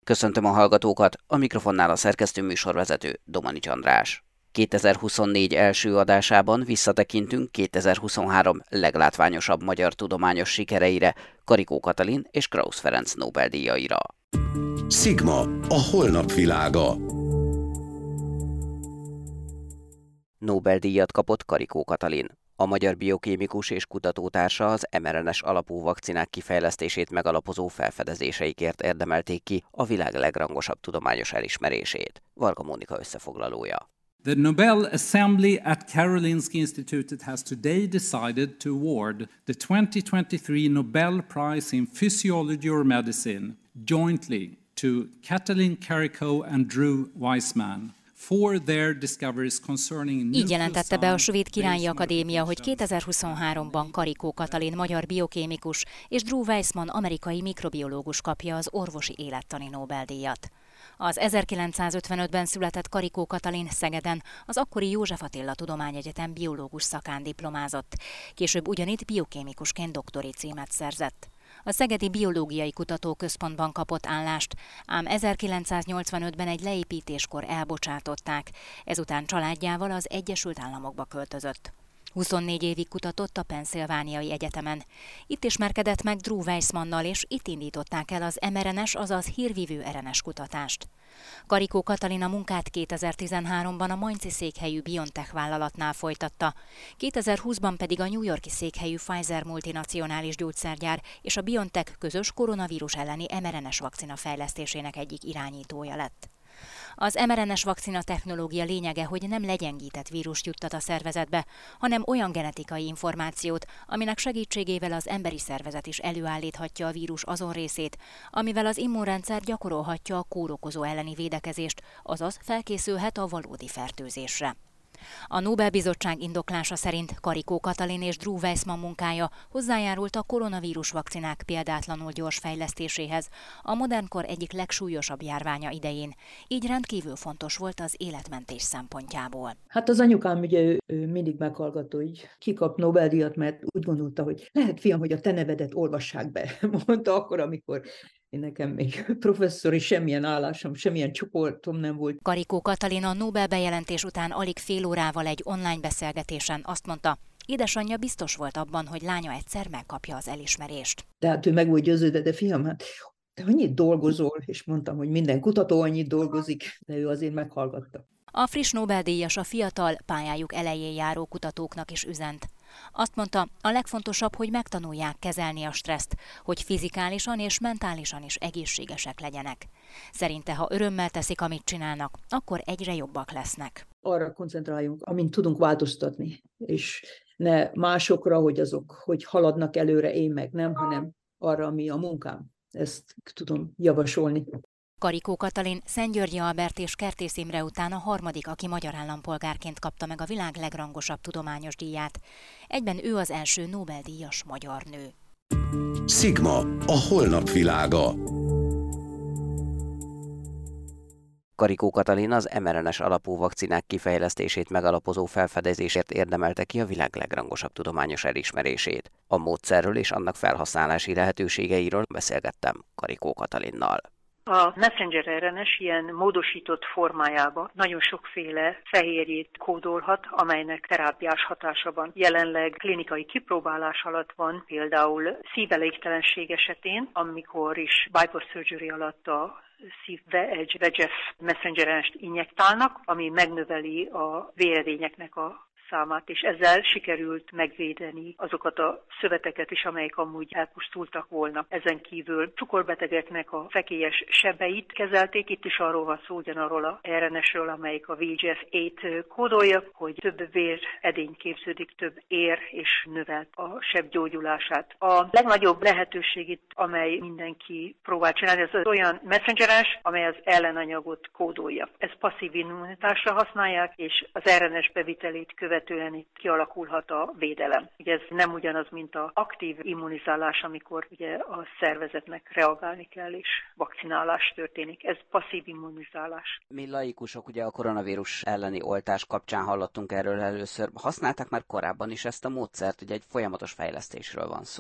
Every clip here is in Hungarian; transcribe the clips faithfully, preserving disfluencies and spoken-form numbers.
Köszöntöm a hallgatókat, a mikrofonnál a szerkesztő műsorvezető Domanics András. kétezer-huszonnégy első adásában visszatekintünk kétezer-huszonhárom leglátványosabb magyar tudományos sikereire, Karikó Katalin és Krausz Ferenc Nobel-díjaira. Sigma, a holnap világa. Nobel-díjat kapott Karikó Katalin. A magyar biokémikus és kutatótársa az em er en es alapú vakcinák kifejlesztését megalapozó felfedezéseikért érdemelték ki a világ legrangosabb tudományos elismerését. Varga Mónika összefoglalója. The Nobel Assembly at Karolinska Institutet has today decided to award the twenty twenty-three Nobel Prize in Physiology or Medicine jointly to Katalin Karikó and Drew Weissman for their discoveries concerning. Így jelentette be a Svéd Királyi Akadémia, hogy kétezer-huszonháromban Karikó Katalin magyar biokémikus és Drew Weissman amerikai mikrobiológus kapja az orvosi élettani Nobel-díjat. Az ezerkilencszázötvenötben született Karikó Katalin Szegeden az akkori József Attila Tudományegyetem biológus szakán diplomázott, később ugyanitt biokémikusként doktori címet szerzett. A Szegedi Biológiai Kutatóközpontban kapott állást, ám ezerkilencszáznyolcvanötben egy leépítéskor elbocsátották, ezután családjával az Egyesült Államokba költözött. huszonnégy évig kutatott a Pennsylvániai Egyetemen. Itt ismerkedett meg Drew Weissmannal, és itt indították el az em er en es, azaz hírvívő er en es kutatást. Karikó Katalin a munkát kétezer-tizenháromban a mainzi székhelyű BioNTech vállalatnál folytatta, kétezer-húszban pedig a New York-i székhelyű Pfizer multinacionális gyógyszergyár és a BioNTech közös koronavírus elleni em er en es vakcina fejlesztésének egyik irányítója lett. Az em er en es vakcina technológia lényege, hogy nem legyengített vírust juttat a szervezetbe, hanem olyan genetikai információt, aminek segítségével az emberi szervezet is előállíthatja a vírus azon részét, amivel az immunrendszer gyakorolhatja a kórokozó elleni védekezést, azaz felkészülhet a valódi fertőzésre. A Nobel-bizottság indoklása szerint Karikó Katalin és Drew Weissman munkája hozzájárult a koronavírus vakcinák példátlanul gyors fejlesztéséhez, a modernkor egyik legsúlyosabb járványa idején. Így rendkívül fontos volt az életmentés szempontjából. Hát az anyukám ugye ő, ő mindig meghallgatta, hogy kikap Nobel-díjat, mert úgy gondolta, hogy lehet, fiam, hogy a te nevedet olvassák be. Mondta akkor, amikor én nekem még professzori semmilyen állásom, semmilyen csoportom nem volt. Karikó Katalin a Nobel bejelentés után alig fél órával egy online beszélgetésen azt mondta, édesanyja biztos volt abban, hogy lánya egyszer megkapja az elismerést. Tehát ő meg volt győződve, de fiam, hát te annyit dolgozol, és mondtam, hogy minden kutató annyit dolgozik, de ő azért meghallgatta. A friss Nobel-díjas a fiatal, pályájuk elején járó kutatóknak is üzent. Azt mondta, a legfontosabb, hogy megtanulják kezelni a stresszt, hogy fizikálisan és mentálisan is egészségesek legyenek. Szerinte, ha örömmel teszik, amit csinálnak, akkor egyre jobbak lesznek. Arra koncentráljunk, amint tudunk változtatni, és ne másokra, hogy azok, hogy haladnak előre, én meg nem, hanem arra, ami a munkám. Ezt tudom javasolni. Karikó Katalin Szent-Györgyi Albert és Kertész Imre után a harmadik, aki magyar állampolgárként kapta meg a világ legrangosabb tudományos díját. Egyben ő az első Nobel-díjas magyar nő. Sigma, a holnap világa. Karikó Katalin az em er en es alapú vakcinák kifejlesztését megalapozó felfedezésért érdemelte ki a világ legrangosabb tudományos elismerését. A módszerről és annak felhasználási lehetőségeiről beszélgettem Karikó Katalinnal. A messenger er en es ilyen módosított formájában nagyon sokféle fehérjét kódolhat, amelynek terápiás hatása van. Jelenleg klinikai kipróbálás alatt van, például szívelégtelenség esetén, amikor is bypass surgery alatt a szívbe egy vé e gé ef messenger er en est injektálnak, ami megnöveli a véredényeknek a számát, és ezzel sikerült megvédeni azokat a szöveteket is, amelyek amúgy elpusztultak volna. Ezen kívül cukorbetegeknek a fekélyes sebeit kezelték, itt is arról van szó, ugyanarról a er en esről, amelyik a vé e gé ef nyolcat kódolja, hogy több véredény képződik, több ér, és növelt a seb gyógyulását. A legnagyobb lehetőség itt, amely mindenki próbál csinálni, az olyan messenger er en es, amely az ellenanyagot kódolja. Ez passzív immunitásra használják, és az er en es bevitelét követ követően itt kialakulhat a védelem. Ugye ez nem ugyanaz, mint az aktív immunizálás, amikor ugye a szervezetnek reagálni kell, és vakcinálás történik. Ez passzív immunizálás. Mi laikusok ugye a koronavírus elleni oltás kapcsán hallottunk erről először. Használták már korábban is ezt a módszert, ugye egy folyamatos fejlesztésről van szó.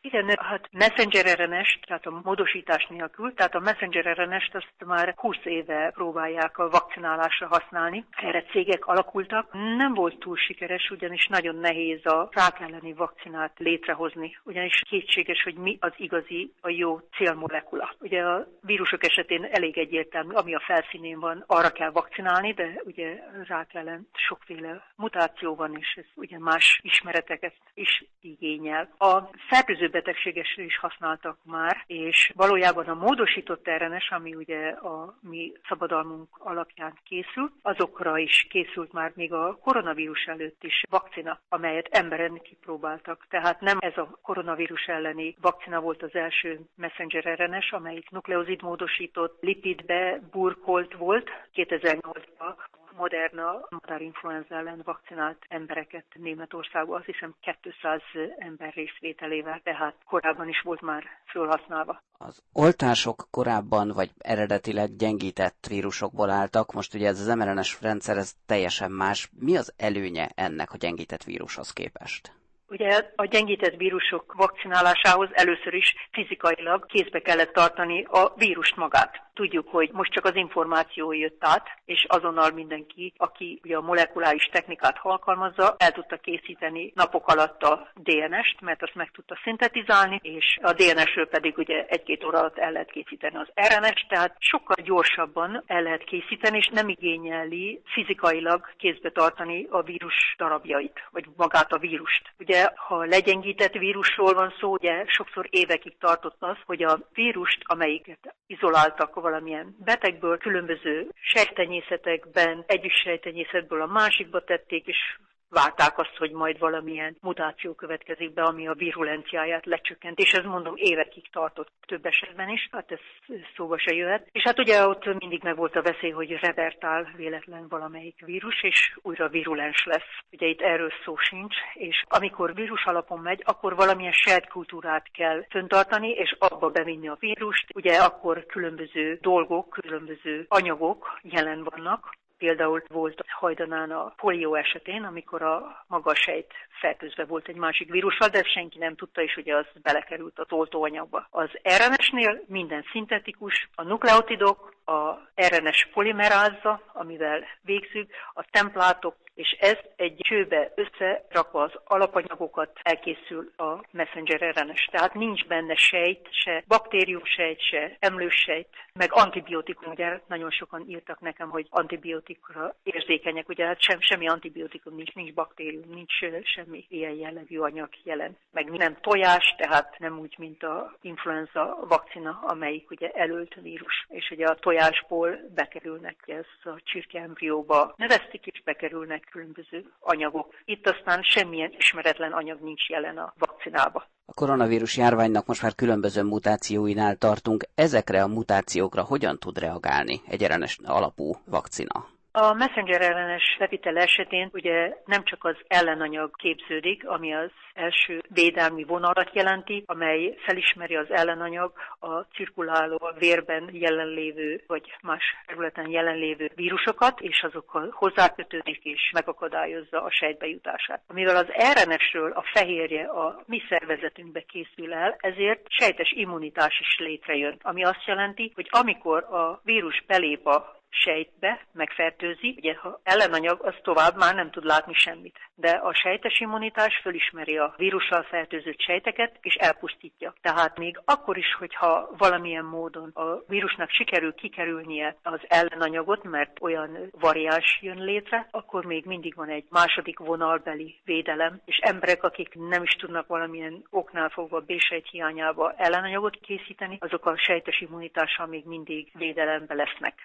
Igen, hát messenger er en es, tehát a módosítás nélkül, tehát a messenger er en est azt már húsz éve próbálják a vakcinálásra használni. Erre cégek alakultak. Nem volt túl sikeres, ugyanis nagyon nehéz a rák elleni vakcinát létrehozni. Ugyanis kétséges, hogy mi az igazi, a jó célmolekula. Ugye a vírusok esetén elég egyértelmű, ami a felszínén van, arra kell vakcinálni, de ugye rák ellen sokféle mutáció van, és ez ugye más ismereteket is igényel. A fertőző betegségesre is használtak már, és valójában a módosított er en es, ami ugye a mi szabadalmunk alapján készült, azokra is készült már még a koronavírus előtt is vakcina, amelyet emberen kipróbáltak. Tehát nem ez a koronavírus elleni vakcina volt az első messenger er en es, amelyik nukleozid módosított, lipidbe burkolt volt. kétezer-nyolcban Moderna madárinfluenza ellen vakcinált embereket Németországban, azt hiszem kétszáz ember részvételével, tehát korábban is volt már felhasználva. Az oltások korábban vagy eredetileg gyengített vírusokból álltak, most ugye ez az em er en es rendszer, ez teljesen más. Mi az előnye ennek a gyengített vírushoz képest? Ugye a gyengített vírusok vakcinálásához először is fizikailag kézbe kellett tartani a vírust magát. Tudjuk, hogy most csak az információ jött át, és azonnal mindenki, aki ugye a molekuláris technikát alkalmazza, el tudta készíteni napok alatt a dé en est, mert azt meg tudta szintetizálni, és a dé en esről pedig ugye egy-két óra alatt el lehet készíteni az er en est, tehát sokkal gyorsabban el lehet készíteni, és nem igényeli fizikailag kézbe tartani a vírus darabjait, vagy magát a vírust. Ugye, ha legyengített vírusról van szó, ugye sokszor évekig tartott az, hogy a vírust, amelyiket izoláltak valamilyen betegből, különböző sejtenyészetekben, egyik sejtenyészetből a másikba tették, és várták azt, hogy majd valamilyen mutáció következik be, ami a virulenciáját lecsökkent, és ez mondom évekig tartott több esetben is, hát ez szóba se jöhet. És hát ugye ott mindig meg volt a veszély, hogy revertál véletlen valamelyik vírus, és újra virulens lesz. Ugye itt erről szó sincs, és amikor vírus alapon megy, akkor valamilyen sejtkultúrát kell föntartani, és abba bevinni a vírust. Ugye akkor különböző dolgok, különböző anyagok jelen vannak. Például volt hajdanán a polió esetén, amikor a maga sejt fertőzve volt egy másik vírussal, de senki nem tudta, és ugye az belekerült a oltóanyagba. Az er en esnél minden szintetikus, a nukleotidok, a er en es polimerázza, amivel végzünk, a templátok, és ez egy csőbe összerakva az alapanyagokat elkészül a messenger er en es. Tehát nincs benne sejt, se baktériumsejt, se emlőssejt, meg antibiotikum. Ugye nagyon sokan írtak nekem, hogy antibiotikumra érzékenyek, ugye hát sem, semmi antibiotikum nincs, nincs baktérium, nincs semmi ilyen jellegű anyag jelen. Meg nem tojás, tehát nem úgy, mint a influenza vakcina, amelyik ugye elölt vírus, és ugye a tojásból bekerülnek, ez a csirkeembrióba növesztik, és bekerülnek különböző anyagok. Itt aztán semmilyen ismeretlen anyag nincs jelen a vakcinába. A koronavírus járványnak most már különböző mutációinál tartunk. Ezekre a mutációkra hogyan tud reagálni egy er en es alapú vakcina? A messenger er en es bevitel esetén ugye nem csak az ellenanyag képződik, ami az első védelmi vonalat jelenti, amely felismeri az ellenanyag a cirkuláló, a vérben jelenlévő, vagy más területen jelenlévő vírusokat, és azokkal hozzákötődik és megakadályozza a sejtbe jutását. Mivel az er en esről a fehérje a mi szervezetünkbe készül el, ezért sejtes immunitás is létrejön, ami azt jelenti, hogy amikor a vírus belép a sejtbe, megfertőzi, ugye ha ellenanyag, az tovább már nem tud látni semmit. De a sejtes immunitás fölismeri a vírussal fertőzött sejteket, és elpusztítja. Tehát még akkor is, hogyha valamilyen módon a vírusnak sikerül kikerülnie az ellenanyagot, mert olyan variáns jön létre, akkor még mindig van egy második vonalbeli védelem, és emberek, akik nem is tudnak valamilyen oknál fogva B-sejt hiányába ellenanyagot készíteni, azok a sejtes immunitással még mindig védelembe lesznek.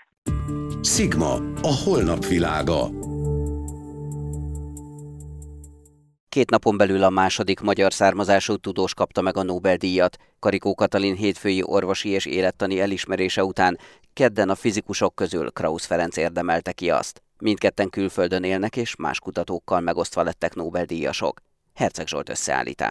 Sigma, a holnap világa. Két napon belül a második magyar származású tudós kapta meg a Nobel-díjat. Karikó Katalin hétfői orvosi és élettani elismerése után kedden a fizikusok közül Krausz Ferenc érdemelte ki azt. Mindketten külföldön élnek és más kutatókkal megosztva lettek Nobel-díjasok. Herceg Zsolt összeállítása.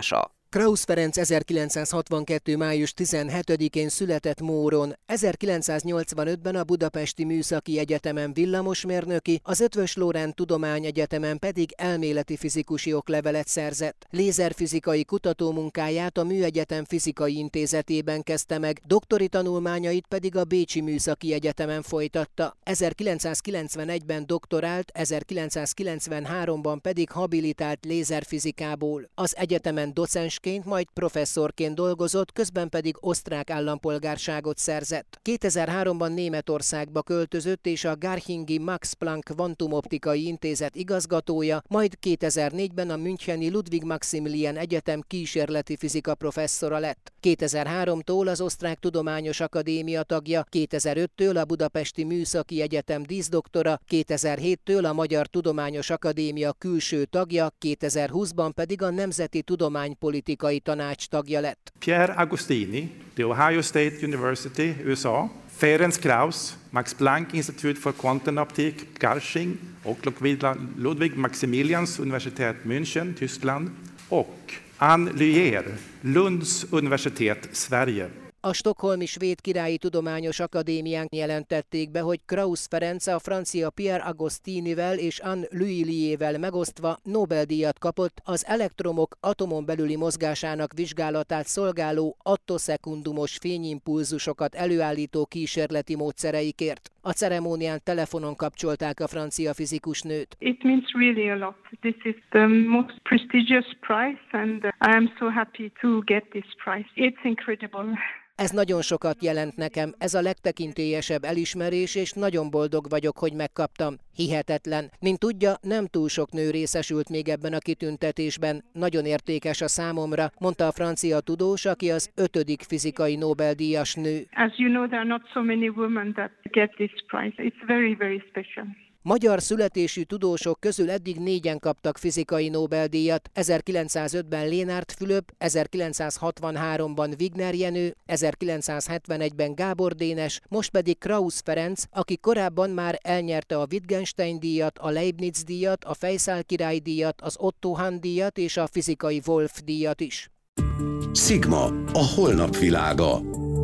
Krausz Ferenc ezerkilencszázhatvankettő. május tizenhetedikén született Móron. ezerkilencszáznyolcvanötben a Budapesti Műszaki Egyetemen villamosmérnöki, az Eötvös Loránd Tudományegyetemen pedig elméleti fizikusi oklevelet szerzett. Lézerfizikai kutatómunkáját a Műegyetem Fizikai Intézetében kezdte meg, doktori tanulmányait pedig a Bécsi Műszaki Egyetemen folytatta. ezerkilencszázkilencvenegyben doktorált, ezerkilencszázkilencvenháromban pedig habilitált lézerfizikából. Az egyetemen docensként, majd professzorként dolgozott, közben pedig osztrák állampolgárságot szerzett. kétezer-háromban Németországba költözött és a Garchingi Max Planck Kvantumoptikai Intézet igazgatója, majd kétezer-négyben a müncheni Ludwig Maximilian Egyetem kísérleti fizika professzora lett. kétezer-háromtól az Osztrák Tudományos Akadémia tagja, kétezer-öttől a Budapesti Műszaki Egyetem díszdoktora, kétezer-héttől a Magyar Tudományos Akadémia külső tagja, kétezer-húszban pedig a Nemzeti Tudománypolitikai Tanács tagja lett. Pierre Agostini, The Ohio State University, U S A, Ferenc Krausz, Max Planck Institut för Quantenoptik, Garching och Ludwig Maximilians Universität München, Tyskland och Anne Luier, Lunds Universitet, Sverige. A Stockholmi Svéd Királyi Tudományos Akadémián jelentették be, hogy Krausz Ferenc a francia Pierre Agostinivel és Anne Luilliével megosztva Nobel-díjat kapott az elektromok atomon belüli mozgásának vizsgálatát szolgáló attossekundumos fényimpulzusokat előállító kísérleti módszereikért. A ceremónián telefonon kapcsolták a francia fizikusnőt. It means really a lot. This is the most prestigious prize and I am so happy to get this prize. It's incredible. Ez nagyon sokat jelent nekem, ez a legtekintélyesebb elismerés, és nagyon boldog vagyok, hogy megkaptam. Hihetetlen. Mint tudja, nem túl sok nő részesült még ebben a kitüntetésben. Nagyon értékes a számomra, mondta a francia tudós, aki az ötödik fizikai Nobel-díjas nő. As you know, there are not so many women that get this prize. It's very, very special. Magyar születésű tudósok közül eddig négyen kaptak fizikai Nobel-díjat, ezerkilencszázötben Lénárt Fülöp, ezerkilencszázhatvanháromban Wigner Jenő, ezerkilencszázhetvenegyben Gábor Dénes, most pedig Krausz Ferenc, aki korábban már elnyerte a Wittgenstein-díjat, a Leibniz-díjat, a Fejszál király-díjat, az Otto Hahn-díjat és a fizikai Wolf-díjat is. Sigma, a holnap világa.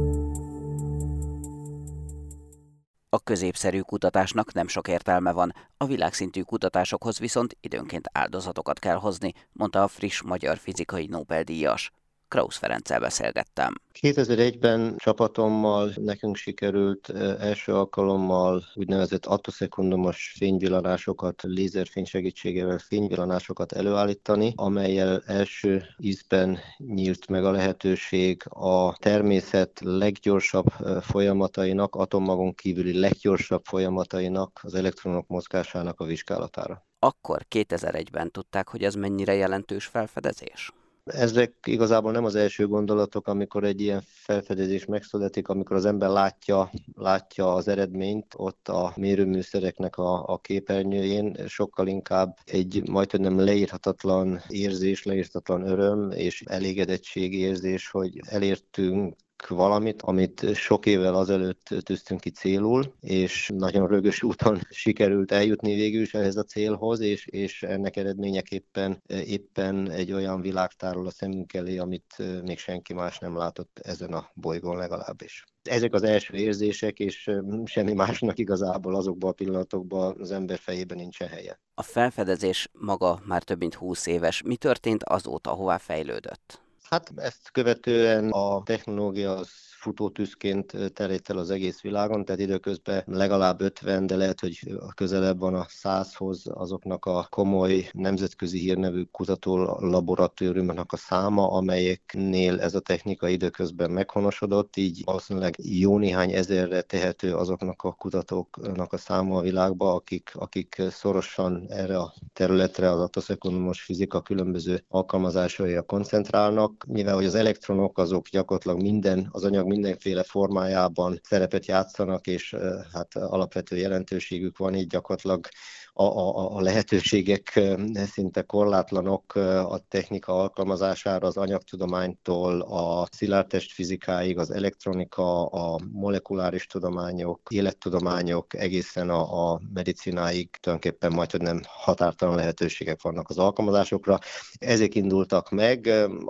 A középszerű kutatásnak nem sok értelme van, a világszintű kutatásokhoz viszont időnként áldozatokat kell hozni, mondta a friss magyar fizikai Nobel-díjas. Krausz Ferenccel beszélgettem. kétezer-egyben csapatommal nekünk sikerült első alkalommal úgynevezett attossekundumos fényvillanásokat, lézerfény segítségével fényvillanásokat előállítani, amellyel első ízben nyílt meg a lehetőség a természet leggyorsabb folyamatainak, atommagon kívüli leggyorsabb folyamatainak, az elektronok mozgásának a vizsgálatára. Akkor kétezer-egyben tudták, hogy ez mennyire jelentős felfedezés? Ezek igazából nem az első gondolatok, amikor egy ilyen felfedezés megszületik, amikor az ember látja, látja az eredményt ott a mérőműszereknek a, a képernyőjén, sokkal inkább egy majdnem leírhatatlan érzés, leírhatatlan öröm és elégedettség érzés, hogy elértünk valamit, amit sok évvel azelőtt tűztünk ki célul, és nagyon rögös úton sikerült eljutni végül is ehhez a célhoz, és, és ennek eredményeképpen éppen egy olyan világ tárul a szemünk elé, amit még senki más nem látott ezen a bolygón legalábbis. Ezek az első érzések, és semmi másnak igazából azokban a pillanatokban az ember fejében nincsen helye. A felfedezés maga már több mint húsz éves. Mi történt azóta, hová fejlődött? Hát ezt követően a technológia az futótűzként terjedt el az egész világon, tehát időközben legalább ötven, de lehet, hogy közelebb van a százhoz azoknak a komoly nemzetközi hírnevű kutató laboratóriumoknak a száma, amelyeknél ez a technika időközben meghonosodott, így valószínűleg jó néhány ezerre tehető azoknak a kutatóknak a száma a világban, akik, akik szorosan erre a területre, az attossekundumos fizika különböző alkalmazásaira koncentrálnak, mivel hogy az elektronok azok gyakorlatilag minden, az anyag mindenféle formájában szerepet játszanak, és hát alapvető jelentőségük van, így gyakorlatilag a, a, a lehetőségek szinte korlátlanok a technika alkalmazására, az anyagtudománytól a szilárdtestfizikáig, az elektronika, a molekuláris tudományok, élettudományok, egészen a, a medicináig tulajdonképpen majd, nem határtalan lehetőségek vannak az alkalmazásokra. Ezek indultak meg. Az első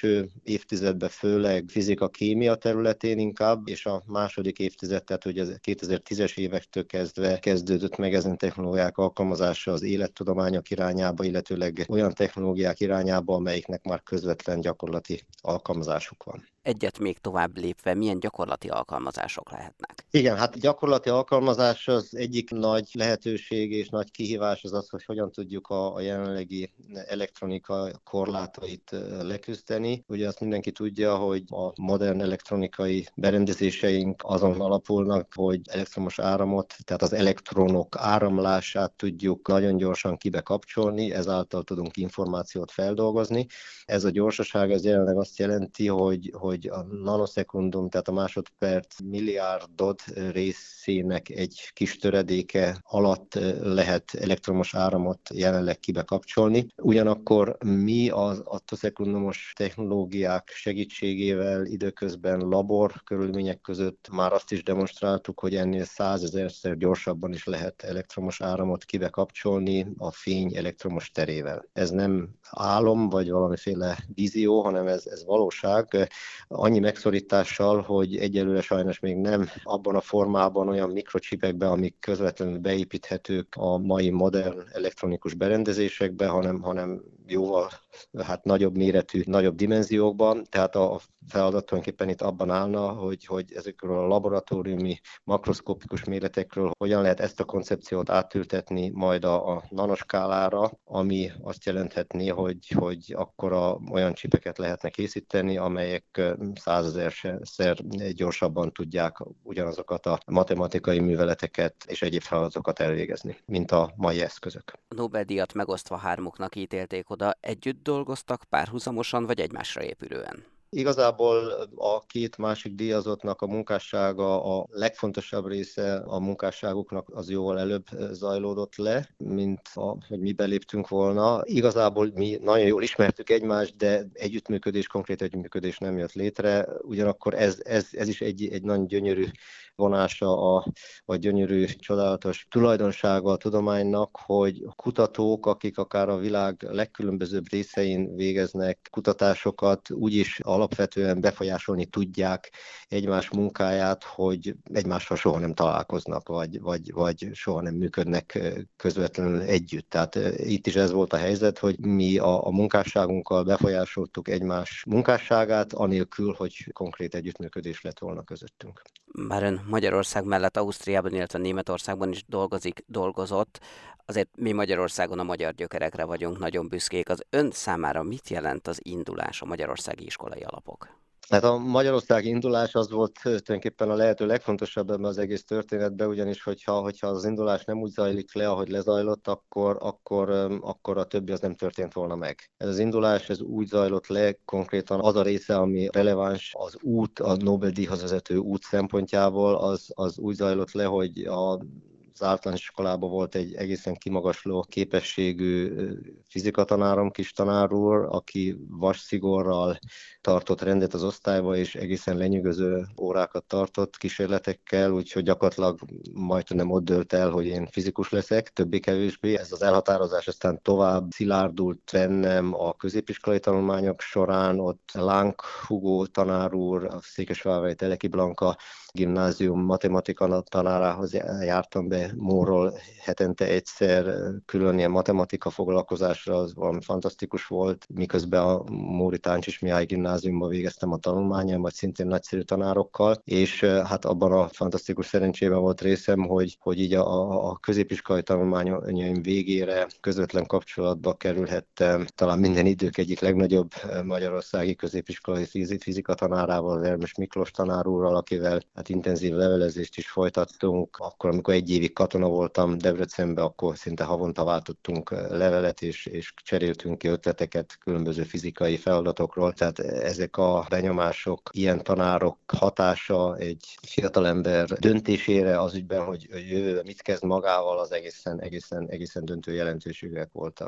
első évtizedben főleg fizika-kémia területén inkább, és a második évtized, tehát hogy az kétezer-tízes évektől kezdve kezdődött meg ezen technológiák alkalmazása az élettudományok irányába, illetőleg olyan technológiák irányába, amelyiknek már közvetlen gyakorlati alkalmazásuk van. Egyet még tovább lépve, milyen gyakorlati alkalmazások lehetnek? Igen, hát gyakorlati alkalmazás az egyik nagy lehetőség és nagy kihívás az az, hogy hogyan tudjuk a, a jelenlegi elektronika korlátait leküzdeni. Ugye azt mindenki tudja, hogy a modern elektronikai berendezéseink azon alapulnak, hogy elektromos áramot, tehát az elektronok áramlását tudjuk nagyon gyorsan kibekapcsolni, ezáltal tudunk információt feldolgozni. Ez a gyorsaság az jelenleg azt jelenti, hogy, hogy hogy a nanoszekundum, tehát a másodperc milliárdod részének egy kis töredéke alatt lehet elektromos áramot jelenleg kibekapcsolni. Ugyanakkor mi az attoszekundumos technológiák segítségével időközben labor körülmények között már azt is demonstráltuk, hogy ennél százezerszer gyorsabban is lehet elektromos áramot kibekapcsolni a fény elektromos terével. Ez nem álom, vagy valamiféle vízió, hanem ez, ez valóság. Annyi megszorítással, hogy egyelőre sajnos még nem abban a formában olyan mikrocsipekben, amik közvetlenül beépíthetők a mai modern elektronikus berendezésekbe, hanem, hanem jóval hát nagyobb méretű, nagyobb dimenziókban. Tehát a feladat tulajdonképpen itt abban állna, hogy, hogy ezekről a laboratóriumi makroszkopikus méretekről hogyan lehet ezt a koncepciót átültetni majd a, a nanoskálára, ami azt jelenthetné, hogy, hogy akkora olyan csipeket lehetne készíteni, amelyek százezerszer gyorsabban tudják ugyanazokat a matematikai műveleteket és egyéb feladatokat elvégezni, mint a mai eszközök. A Nobel-díjat megosztva hármuknak ítélték oda, együtt dolgoztak párhuzamosan vagy egymásra épülően? Igazából a két másik díjazottnak a munkássága, a legfontosabb része a munkásságuknak az jóval előbb zajlódott le, mint a, hogy mi beléptünk volna. Igazából mi nagyon jól ismertük egymást, de együttműködés, konkrét együttműködés nem jött létre. Ugyanakkor ez, ez, ez is egy, egy nagyon gyönyörű vonása, a, vagy gyönyörű, csodálatos tulajdonsága a tudománynak, hogy kutatók, akik akár a világ legkülönbözőbb részein végeznek kutatásokat, úgyis alapvetően befolyásolni tudják egymás munkáját, hogy egymással soha nem találkoznak, vagy, vagy, vagy soha nem működnek közvetlenül együtt. Tehát itt is ez volt a helyzet, hogy mi a, a munkásságunkkal befolyásoltuk egymás munkásságát, anélkül, hogy konkrét együttműködés lett volna közöttünk. Bár ön Magyarország mellett Ausztriában, illetve Németországban is dolgozik, dolgozott, azért mi Magyarországon a magyar gyökerekre vagyunk nagyon büszkék. Az ön számára mit jelent az indulás, a magyarországi iskolai alapok? Hát a magyarországi indulás az volt tulajdonképpen a lehető legfontosabb ebben az egész történetben, ugyanis hogyha, hogyha az indulás nem úgy zajlik le, ahogy lezajlott, akkor, akkor, akkor a többi az nem történt volna meg. Ez az indulás ez úgy zajlott le, konkrétan az a része, ami releváns az út, a Nobel-díjhoz vezető út szempontjából, az, az úgy zajlott le, hogy a az általános iskolában volt egy egészen kimagasló képességű fizikatanárom, kis tanár úr, aki vasszigorral tartott rendet az osztályba, és egészen lenyűgöző órákat tartott kísérletekkel, úgyhogy gyakorlatilag majdnem ott dőlt el, hogy én fizikus leszek, többé-kevésbé. Ez az elhatározás aztán tovább szilárdult bennem a középiskolai tanulmányok során, ott Láng Hugo tanár úr, a Székesfehérvári Teleki Blanka gimnázium matematika tanárához jártam be Móról hetente egyszer, külön ilyen matematika foglalkozásra, az valami fantasztikus volt, miközben a Móri Táncsis Mihály gimnáziumban végeztem a tanulmányaimat, szintén nagyszerű tanárokkal, és hát abban a fantasztikus szerencsében volt részem, hogy, hogy így a, a középiskolai tanulmányaim végére közvetlen kapcsolatba kerülhettem talán minden idők egyik legnagyobb magyarországi középiskolai fizika tanárával, Vermes Miklós tanár úrral, akivel hát intenzív levelezést is folytattunk. Akkor, amikor egy évig katona voltam Debrecenben, akkor szinte havonta váltottunk levelet, és, és cseréltünk ki ötleteket különböző fizikai feladatokról. Tehát ezek a benyomások, ilyen tanárok hatása egy fiatalember döntésére az ügyben, hogy jövőben mit kezd magával, az egészen, egészen, egészen döntő jelentőségek voltak.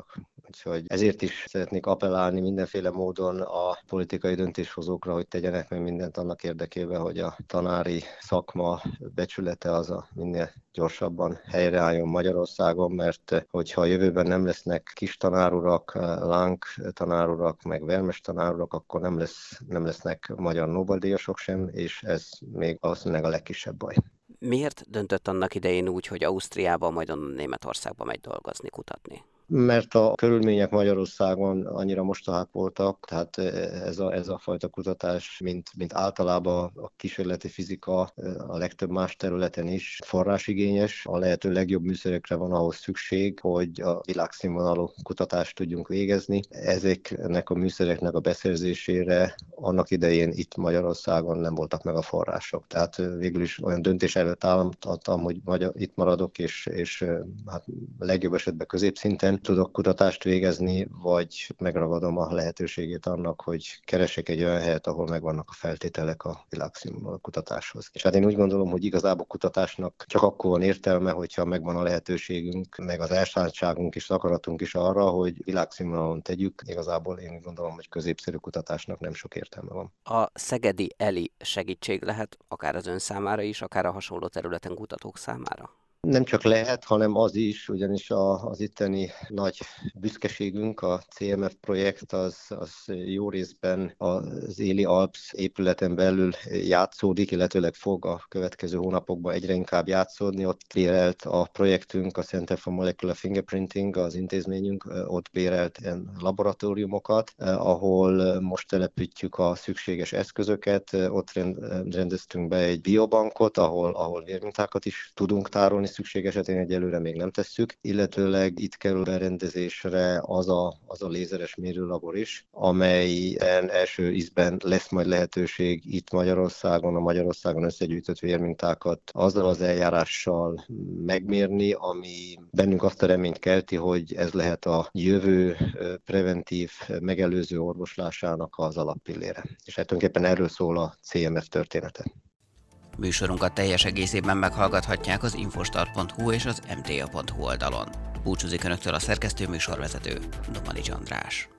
Úgyhogy ezért is szeretnék appellálni mindenféle módon a politikai döntéshozókra, hogy tegyenek meg mindent annak érdekében, hogy a tanári szakma becsülete az a minél gyorsabban helyreálljon Magyarországon, mert hogyha a jövőben nem lesznek kis tanárurak, láng tanárurak, meg vermes tanárurak, akkor nem, lesz, nem lesznek magyar Nobel-díjasok sem, és ez még valószínűleg a legkisebb baj. Miért döntött annak idején úgy, hogy Ausztriába, majd onnan Németországba megy dolgozni, kutatni? Mert a körülmények Magyarországon annyira mostohák voltak, tehát ez a, ez a fajta kutatás, mint, mint általában a kísérleti fizika a legtöbb más területen is forrásigényes, a lehető legjobb műszerekre van ahhoz szükség, hogy a világszínvonalú kutatást tudjunk végezni. Ezeknek a műszereknek a beszerzésére annak idején itt Magyarországon nem voltak meg a források. Tehát végül is olyan döntés előtt álltam, hogy magyar, itt maradok, és, és hát legjobb esetben középszinten tudok kutatást végezni, vagy megragadom a lehetőségét annak, hogy keresek egy olyan helyet, ahol megvannak a feltételek a világszínvonalú kutatáshoz. És hát én úgy gondolom, hogy igazából kutatásnak csak akkor van értelme, hogyha megvan a lehetőségünk, meg az elszántságunk és az akaratunk is arra, hogy világszínvonalon tegyük. Igazából én úgy gondolom, hogy középszerű kutatásnak nem sok értelme van. A szegedi E L I segítség lehet akár az ön számára is, akár a hasonló területen kutatók számára? Nem csak lehet, hanem az is, ugyanis a, az itteni nagy büszkeségünk, a C M F projekt, az, az jó részben az Éli Alps épületen belül játszódik, illetőleg fog a következő hónapokban egyre inkább játszódni. Ott bérelt a projektünk, a Center for Molecular Fingerprinting, az intézményünk, ott bérelt laboratóriumokat, ahol most telepítjük a szükséges eszközöket. Ott rendeztünk be egy biobankot, ahol, ahol vérmintákat is tudunk tárolni, szükség esetén egyelőre még nem tesszük, illetőleg itt kerül berendezésre az a, az a lézeres mérőlabor is, amelyen első ízben lesz majd lehetőség itt Magyarországon, a Magyarországon összegyűjtött vérmintákat azzal az eljárással megmérni, ami bennünk azt a reményt kelti, hogy ez lehet a jövő preventív, megelőző orvoslásának az alappillére. És hát tulajdonképpen erről szól a C M F története. Műsorunkat teljes egészében meghallgathatják az infostart pont hu és az m t a pont hu oldalon. Búcsúzik önöktől a szerkesztő műsorvezető, Domanics András.